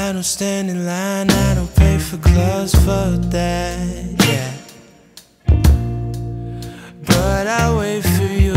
I don't stand in line, I don't pay for gloves for that, yeah. But I wait for you.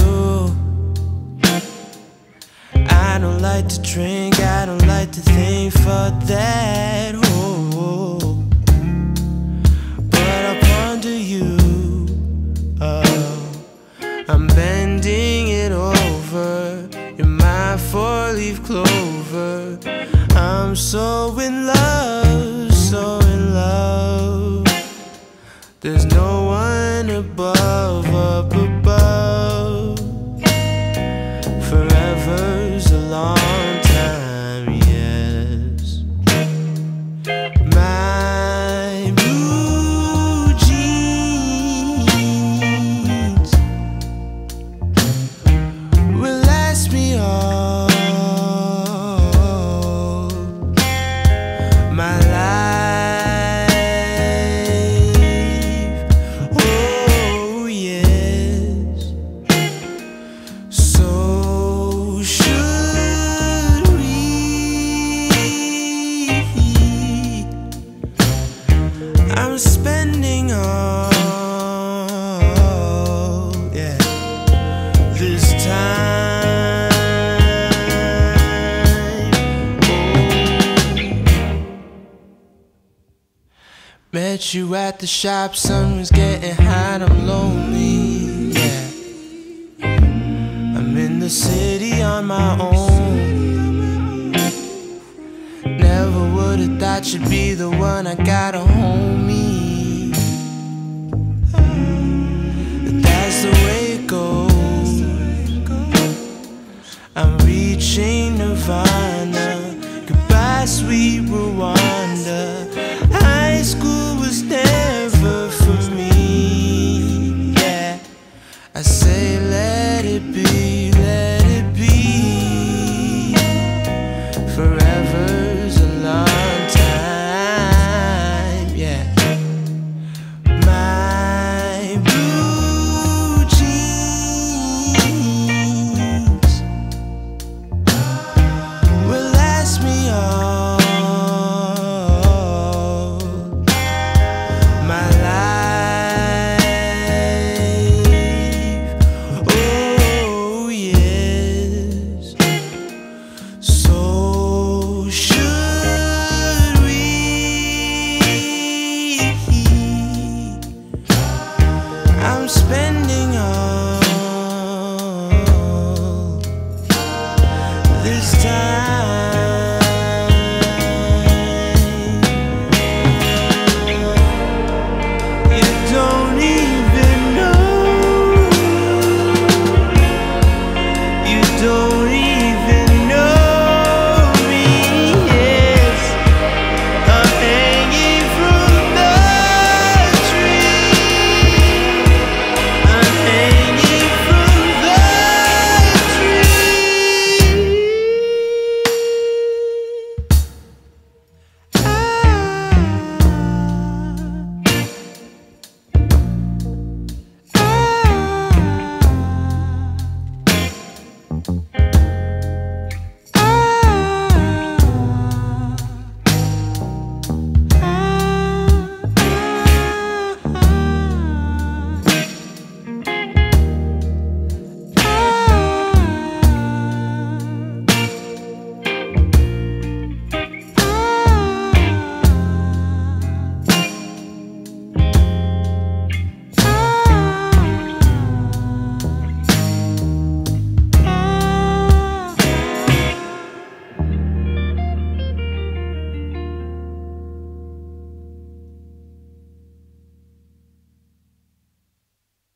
I don't like to drink, I don't like to think for that, oh. But I ponder you, oh. I'm bending it over. You're my four-leaf clover. I'm so in love, so in love. There's no one above, up above. Forever's a long time, yes. My blue jeans will last me all my life, oh yes. So should we? I'm spending all, yeah, this time, oh. Met you at the shop, sun was getting hot, I'm lonely, yeah. I'm in the city on my own. Never would've thought you'd be the one, I got a homie. But that's the way it goes. I'm reaching nirvana. Goodbye, sweet Rwanda. High school was never for me, yeah. I say let it be, let it be. Forever's a long time, yeah. My blue jeans will last me all my life, oh yes. So should we? I'm spending